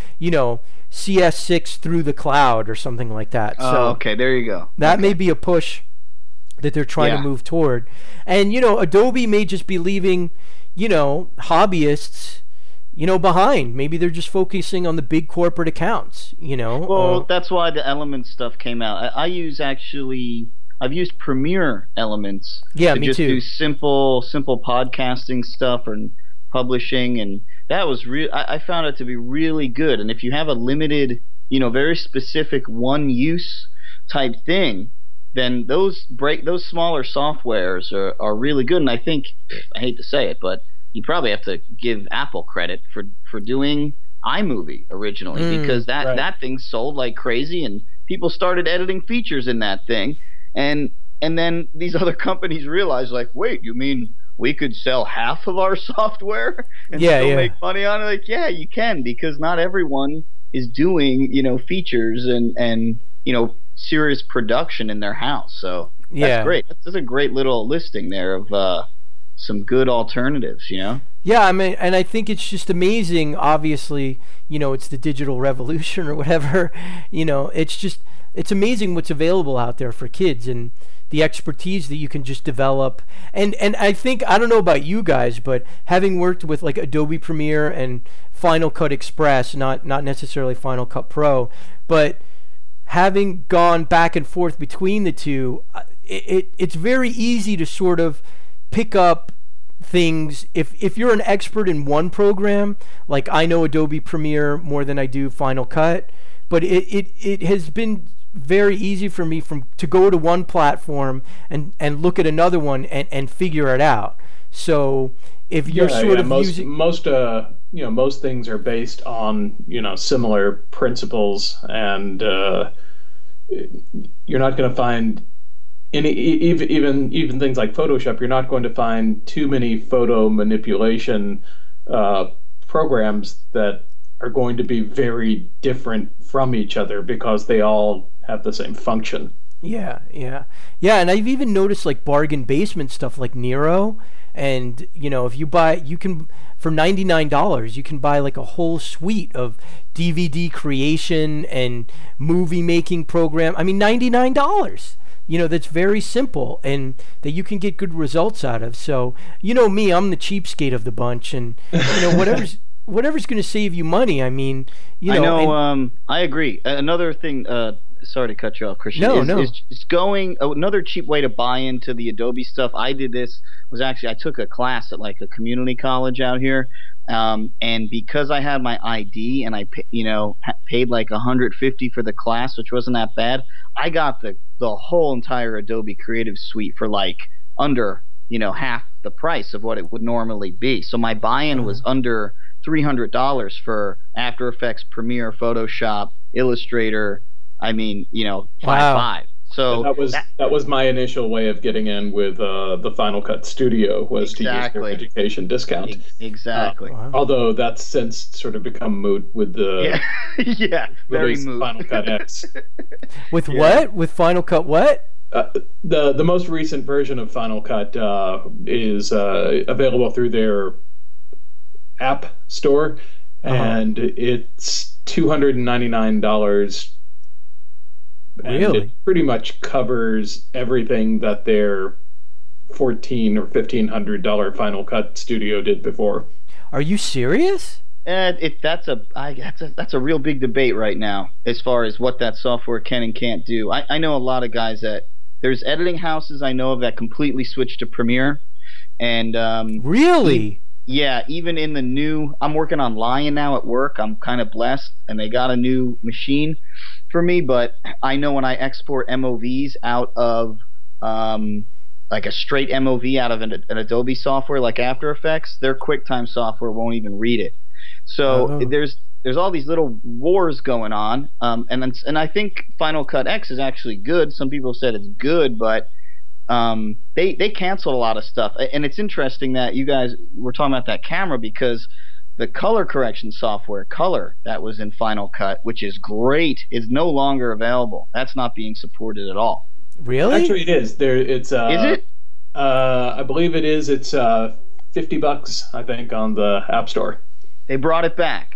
CS6 through the cloud or something like that. So okay, there you go. That may be a push that they're trying to move toward. And, Adobe may just be leaving, hobbyists, behind. Maybe they're just focusing on the big corporate accounts, Well, that's why the Elements stuff came out. I've used Premiere Elements to just do simple podcasting stuff and publishing, and that was I found it to be really good. And if you have a limited, very specific one-use type thing, then those smaller softwares are really good. And I think, I hate to say it, but you probably have to give Apple credit for doing iMovie originally, because that thing sold like crazy, and people started editing features in that thing, and then these other companies realized, like, wait, you mean we could sell half of our software and still make money on it? Like, yeah, you can, because not everyone is doing, features and serious production in their house. So that's great. That's a great little listing there of some good alternatives, Yeah, I mean, and I think it's just amazing. Obviously, it's the digital revolution or whatever. It's amazing what's available out there for kids, and the expertise that you can just develop. And I think, I don't know about you guys, but having worked with like Adobe Premiere and Final Cut Express, not necessarily Final Cut Pro, but having gone back and forth between the two, it's very easy to sort of pick up things. If you're an expert in one program, like I know Adobe Premiere more than I do Final Cut, but it has been very easy for me to go to one platform and look at another one and figure it out. So if you're using most things are based on similar principles, and you're not going to find even things like Photoshop. You're not going to find too many photo manipulation programs that are going to be very different from each other, because they all have the same function. Yeah, and I've even noticed like bargain basement stuff like Nero, and if you can for $99 you can buy like a whole suite of DVD creation and movie making program. I mean, $99. That's very simple and that you can get good results out of. So me, I'm the cheapskate of the bunch, and whatever's going to save you money. I mean, I know. I agree. Another thing. Sorry to cut you off, Christian. Is going another cheap way to buy into the Adobe stuff. I did this was actually I took a class at like a community college out here, and because I had my ID and I paid like $150 for the class, which wasn't that bad. I got the whole entire Adobe Creative Suite for like under half the price of what it would normally be. So my buy-in was under $300 for After Effects, Premiere, Photoshop, Illustrator. I mean, 5.5. So that was my initial way of getting in with the Final Cut Studio, was to use their education discount. Exactly. Wow. Although that's since sort of become moot with the very release of moot. Final Cut X. With what? With Final Cut what? The most recent version of Final Cut is available through their app store, and it's $299. And Really? it pretty much covers everything that their $1,400 or $1,500 Final Cut Studio did before. Are you serious? That's a real big debate right now as far as what that software can and can't do. I know a lot of guys that there's editing houses I know of that completely switched to Premiere, and Really? yeah, even in the new, I'm working on Lion now at work. I'm kind of blessed, and they got a new machine for me. But I know when I export MOVs out of like a straight MOV out of an Adobe software like After Effects, their QuickTime software won't even read it. So there's all these little wars going on, and I think Final Cut X is actually good. Some people said it's good, but they canceled a lot of stuff. And it's interesting that you guys were talking about that camera, because the color correction software, Color, that was in Final Cut, which is great, is no longer available. That's not being supported at all. Really? Actually, it is. It's Is it? I believe it is. It's $50, I think, on the App Store. They brought it back.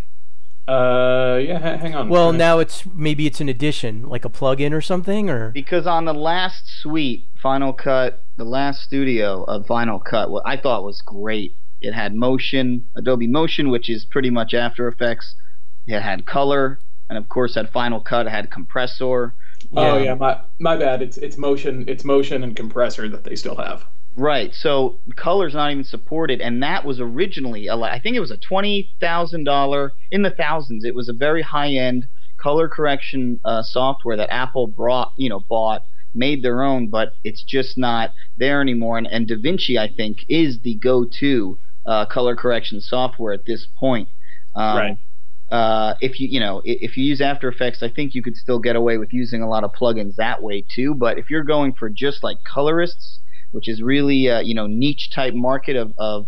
Hang on. Well, now maybe it's an addition, like a plug-in or something, or Because on the last suite, Final Cut, the last studio of Final Cut, what I thought was great. It had Motion, Adobe Motion, which is pretty much After Effects. It had Color, and of course had Final Cut. It had Compressor. Oh yeah, my bad. It's Motion and Compressor that they still have. Right. So Color's not even supported, and that was originally I think it was a $20,000, in the thousands. It was a very high-end color correction software that Apple bought, made their own, but it's just not there anymore. And DaVinci, I think, is the go-to color correction software at this point. Right. If you use After Effects, I think you could still get away with using a lot of plugins that way too. But if you're going for just like colorists, which is really niche type market of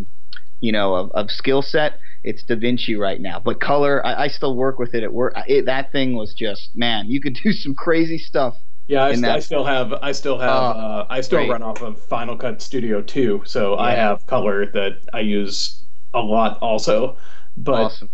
skill set, it's DaVinci right now. But Color, I still work with it at work. That thing was just, man, you could do some crazy stuff. Yeah, I still great. run off of Final Cut Studio 2, so I have Color that I use a lot also. But Awesome.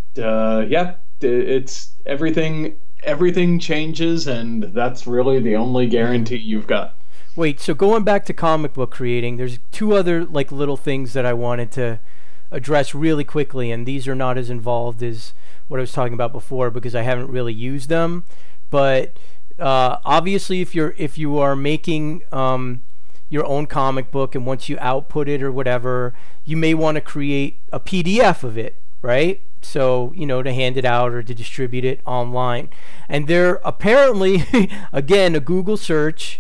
It's everything changes, and that's really the only guarantee you've got. Wait, so going back to comic book creating, there's two other like little things that I wanted to address really quickly, and these are not as involved as what I was talking about before because I haven't really used them. But obviously, if you are making your own comic book, and once you output it or whatever, you may want to create a PDF of it, right? So, to hand it out or to distribute it online. And there apparently, again, a Google search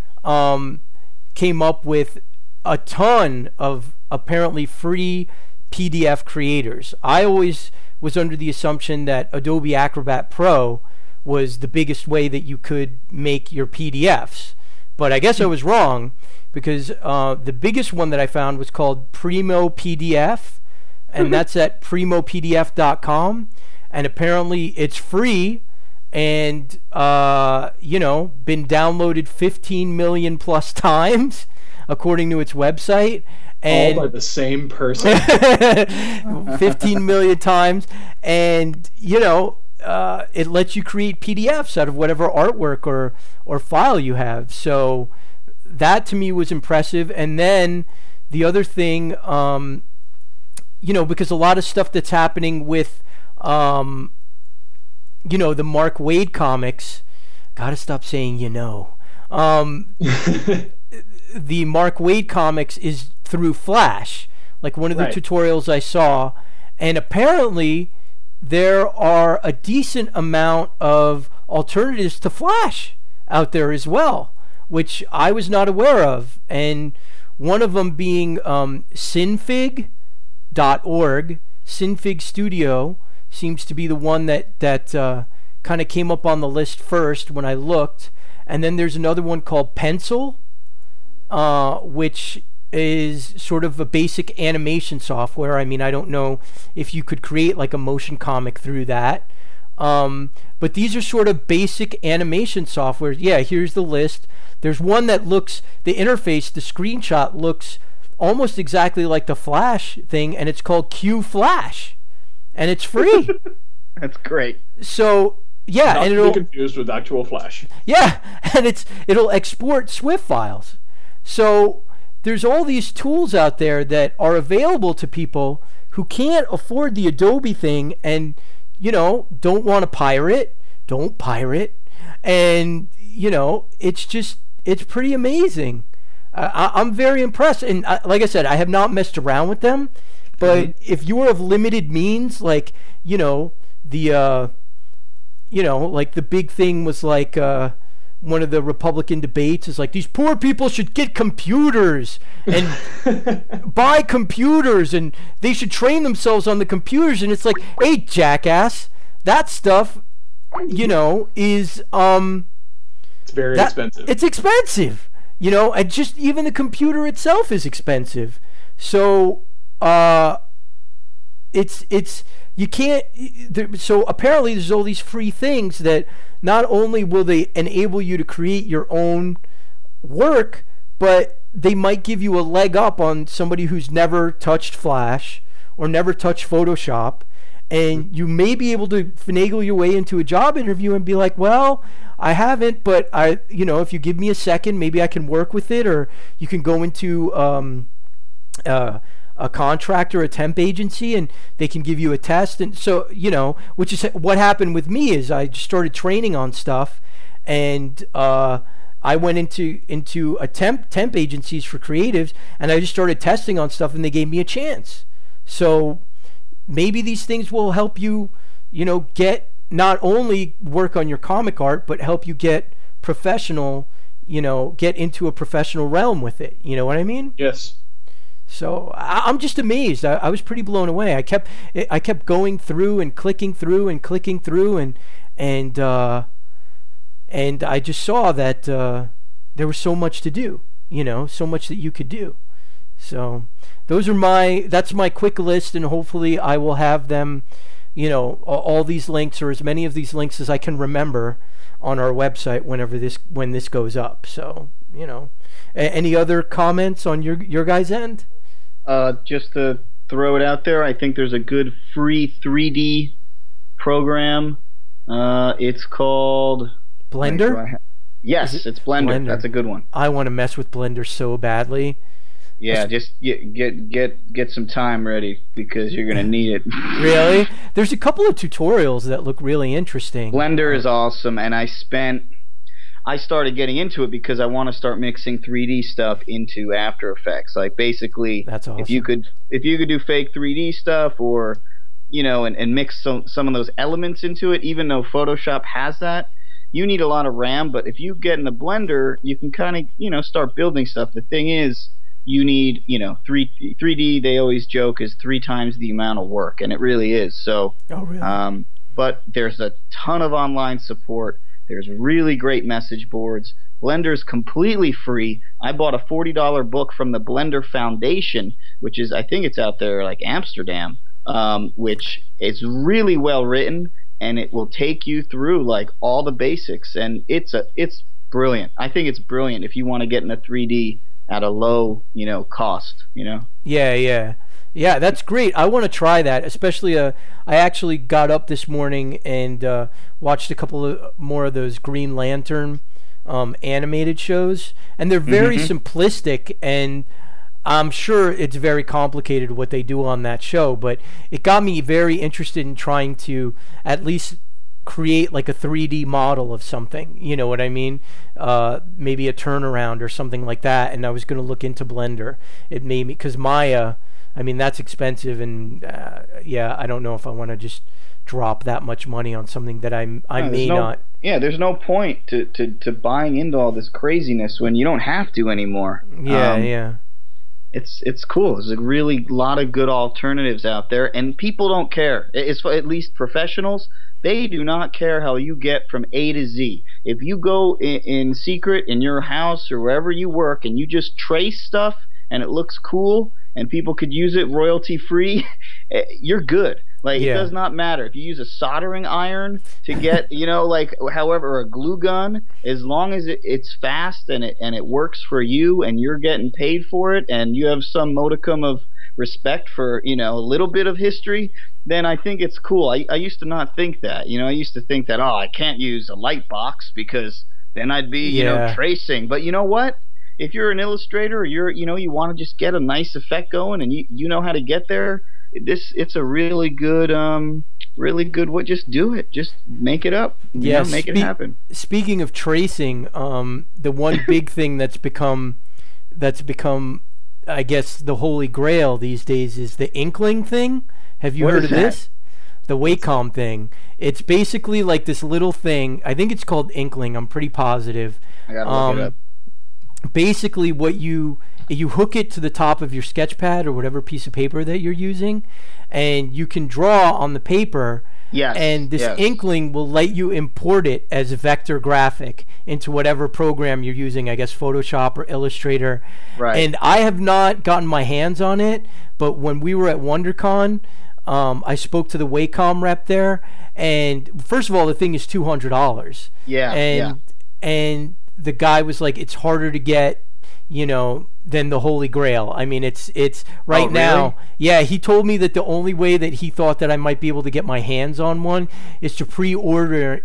came up with a ton of apparently free PDF creators. I always was under the assumption that Adobe Acrobat Pro was the biggest way that you could make your PDFs. But I guess I was wrong, because the biggest one that I found was called Primo PDF, and that's at primopdf.com, and apparently it's free, and been downloaded 15 million plus times according to its website, and all by the same person. 15 million times, and it lets you create PDFs out of whatever artwork or file you have. So that to me was impressive. And then the other thing, because a lot of stuff that's happening with the Mark Waid comics, gotta stop saying the Mark Waid comics is through Flash, like one of the tutorials I saw, and apparently there are a decent amount of alternatives to Flash out there as well, which I was not aware of, and one of them being synfig.org. Synfig Studio seems to be the one that kind of came up on the list first when I looked, and then there's another one called Pencil, which is sort of a basic animation software. I mean, I don't know if you could create like a motion comic through that. But these are sort of basic animation software. Yeah, here's the list. There's one that looks, the interface, the screenshot looks almost exactly like the Flash thing, and it's called Q Flash, and it's free. That's great. So yeah, Not and to be it'll confused with actual Flash. yeah, and it'll export Swift files. So there's all these tools out there that are available to people who can't afford the Adobe thing and, you know, don't want to pirate. Don't pirate. And, you know, it's pretty amazing. I'm very impressed. And like I said, I have not messed around with them. But if you are of limited means, like, you know, like the big thing was like, one of the Republican debates is like, these poor people should get computers and buy computers, and they should train themselves on the computers. And it's like, hey, jackass, that stuff, you know, is It's very expensive. It's expensive, you know, and just even the computer itself is expensive. So it's you can't. So apparently, there's all these free things that not only will they enable you to create your own work, but they might give you a leg up on somebody who's never touched Flash or never touched Photoshop, and you may be able to finagle your way into a job interview and be like, well, I haven't, but you know, if you give me a second, maybe I can work with it. Or you can go into a contract or a temp agency, and they can give you a test. And so, you know, which is what happened with me, is I just started training on stuff, and I went into a temp agencies for creatives, and I just started testing on stuff, and they gave me a chance. So maybe these things will help you, you know, get not only work on your comic art, but help you get professional, you know, get into a professional realm with it. You know what I mean? Yes. So I'm just amazed. I was pretty blown away. I kept going through and clicking through and clicking through, and I just saw that there was so much to do. You know, so much that you could do. So that's my quick list, and hopefully I will have them, you know, all these links, or as many of these links as I can remember, on our website when this goes up. So, you know, any other comments on your guys' end? Just to throw it out there, I think there's a good free 3D program. It's called Blender. Yes, it's Blender. That's a good one. I want to mess with Blender so badly. Yeah, just get some time ready, because you're gonna need it. Really? There's a couple of tutorials that look really interesting. Blender is awesome, and I started getting into it because I want to start mixing 3D stuff into After Effects. Like, basically, that's awesome. If you could do fake 3D stuff, or, you know, and mix some of those elements into it, even though Photoshop has that, you need a lot of RAM. But if you get in the Blender, you can kind of, you know, start building stuff. The thing is, you need, you know, 3D, they always joke, is 3 times the amount of work, and it really is. So, oh, really? But there's a ton of online support. There's really great message boards. Blender's completely free. I bought a $40 book from the Blender Foundation, which is, I think it's out there like Amsterdam, which is really well written, and it will take you through like all the basics, and it's brilliant. I think it's brilliant if you want to get into 3D at a low, you know, cost, you know. Yeah, that's great. I want to try that, especially I actually got up this morning and watched a couple of more of those Green Lantern animated shows, and they're very simplistic, and I'm sure it's very complicated what they do on that show, but it got me very interested in trying to at least create like a 3D model of something, you know what I mean? Maybe a turnaround or something like that. And I was going to look into Blender. It made me, because Maya, I mean, that's expensive, and yeah, I don't know if I want to just drop that much money on something that I may not. Yeah, there's no point to buying into all this craziness when you don't have to anymore. Yeah. It's cool. There's a really lot of good alternatives out there, and people don't care. It's, at least professionals, they do not care how you get from A to Z. if you go in secret in your house or wherever you work and you just trace stuff and it looks cool and people could use it royalty free, you're good. Like, it does not matter if you use a soldering iron to get, like, however, a glue gun, as long as it's fast and it works for you and you're getting paid for it and you have some modicum of respect for, a little bit of history, then I think it's cool. I used to not think that. I used to think that, I can't use a light box because then I'd be, tracing. But you know what? If you're an illustrator or you want to just get a nice effect going and you know how to get there, it's a really good just do it, just make it up, make it happen. Speaking of tracing, the one big thing that's become I guess the holy grail these days is the Inkling thing. Have you heard of this? The Wacom thing. It's basically like this little thing. I think it's called Inkling. I'm pretty positive. I gotta look it up. Basically, what you hook it to the top of your sketch pad or whatever piece of paper that you're using, and you can draw on the paper. Yes. And this Inkling will let you import it as a vector graphic into whatever program you're using, I guess Photoshop or Illustrator. Right. And I have not gotten my hands on it, but when we were at WonderCon, I spoke to the Wacom rep there, and first of all, the thing is $200. Yeah. And the guy was like, it's harder to get, than the Holy Grail. I mean, it's right now. Really? Yeah, he told me that the only way that he thought that I might be able to get my hands on one is to pre-order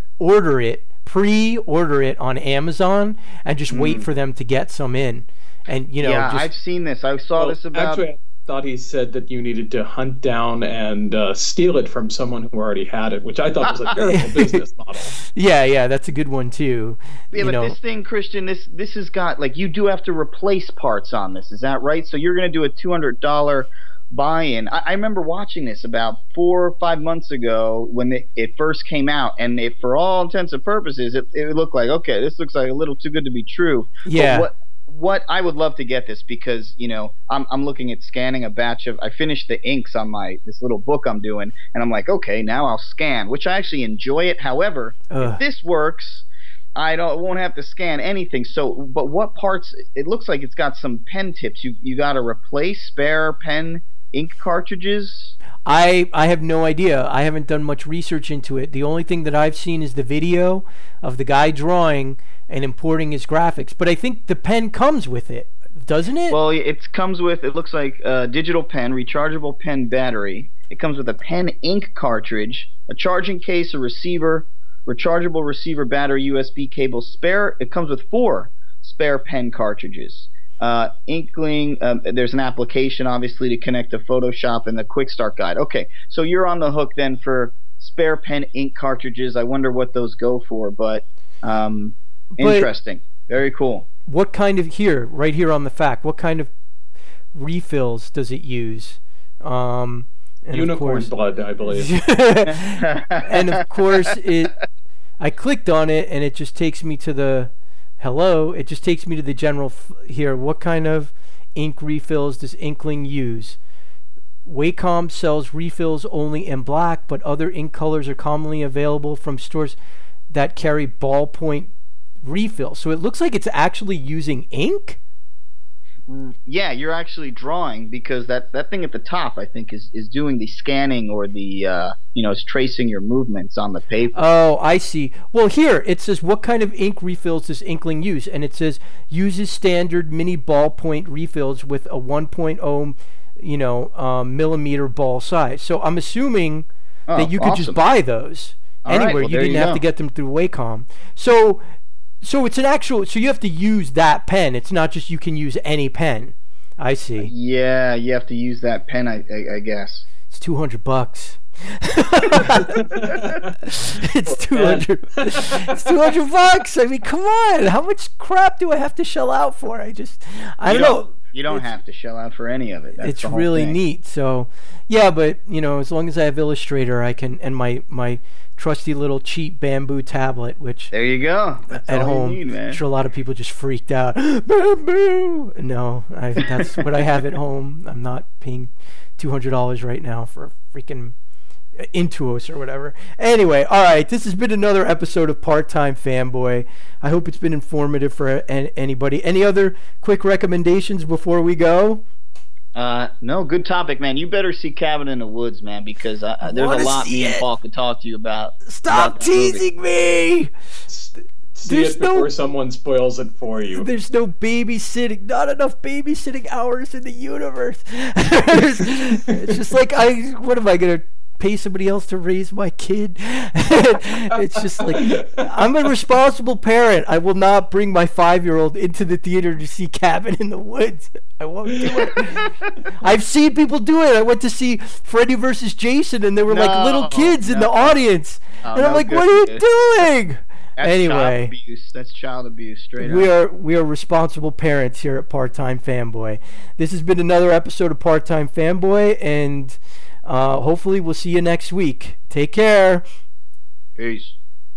it on Amazon and just wait for them to get some in. And I've seen this. I saw this about. Actually, I thought he said that you needed to hunt down and steal it from someone who already had it, which I thought was a terrible business model. Yeah, that's a good one too. Yeah, but this thing, Christian, this has got, like, you do have to replace parts on this. Is that right? So you're going to do a $200 buy-in. I remember watching this about 4 or 5 months ago when it first came out, and for all intents and purposes, it looked like, okay, this looks like a little too good to be true. Yeah. But what I would love to get this because I'm looking at scanning a batch of. I finished the inks on this little book I'm doing, and I'm like, okay, now I'll scan, which I actually enjoy it. However, if this works, I won't have to scan anything. So, but what parts? It looks like it's got some pen tips. You got to replace spare pen ink cartridges. I have no idea. I haven't done much research into it. The only thing that I've seen is the video of the guy drawing and importing his graphics. But I think the pen comes with it, doesn't it? Well, it comes with, it looks like a digital pen, rechargeable pen battery. It comes with a pen ink cartridge, a charging case, a receiver, rechargeable receiver battery, USB cable, spare. It comes with 4 spare pen cartridges. Inkling, there's an application obviously to connect to Photoshop and the quick start guide. Okay, so you're on the hook then for spare pen ink cartridges. I wonder what those go for, but interesting. Very cool. What kind of, right here on the fact, what kind of refills does it use? Unicorn blood, I believe. And of course, I clicked on it and it just takes me to the it just takes me to the general here. What kind of ink refills does Inkling use? Wacom sells refills only in black, but other ink colors are commonly available from stores that carry ballpoint refills. So it looks like it's actually using ink? Yeah, you're actually drawing because that thing at the top, I think, is doing the scanning or the it's tracing your movements on the paper. Oh, I see. Well, here it says what kind of ink refills does Inkling use, and it says uses standard mini ballpoint refills with a 1.0 millimeter ball size. So I'm assuming that you could just buy those anywhere. You didn't have to get them through Wacom. So it's an actual. So you have to use that pen. It's not just you can use any pen. I see. Yeah, you have to use that pen. I guess it's $200. It's 200. It's $200. I mean, come on. How much crap do I have to shell out for? I don't know. You don't have to shell out for any of it. That's it's really neat. So, yeah, but as long as I have Illustrator, I can, and my trusty little cheap bamboo tablet, which there you go. That's at all home. You need, man. I'm sure a lot of people just freaked out. Bamboo. No, that's what I have at home. I'm not paying $200 right now for freaking into us or whatever. Anyway, all right, this has been another episode of Part-Time Fanboy. I hope it's been informative for anybody. Any other quick recommendations before we go? No, good topic, man. You better see Cabin in the Woods, man, because there's a lot me and Paul could talk to you about. Stop teasing me! See it before someone spoils it for you. There's no babysitting, not enough babysitting hours in the universe. It's just like, what am I going to pay somebody else to raise my kid? It's just like, I'm a responsible parent. I will not bring my 5-year-old into the theater to see Cabin in the Woods. I won't do it. I've seen people do it. I went to see Freddy vs. Jason, and there were like little kids in the audience. And I'm like, what are you doing? That's anyway, child abuse. That's child abuse, straight up. We are responsible parents here at Part-Time Fanboy. This has been another episode of Part-Time Fanboy, and hopefully we'll see you next week. Take care. Peace.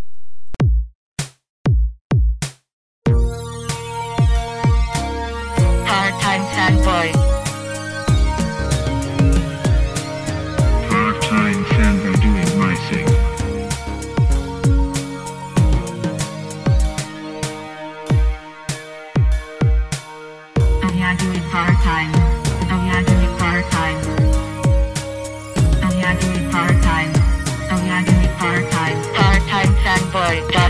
Part-Time Fanboy. Part-time fanboy doing my thing. Oh yeah, doing part-time. Oh yeah, doing part-time. Oh yeah, doing part-time. Oh yeah, doing part-time. Part-Time Fanboy.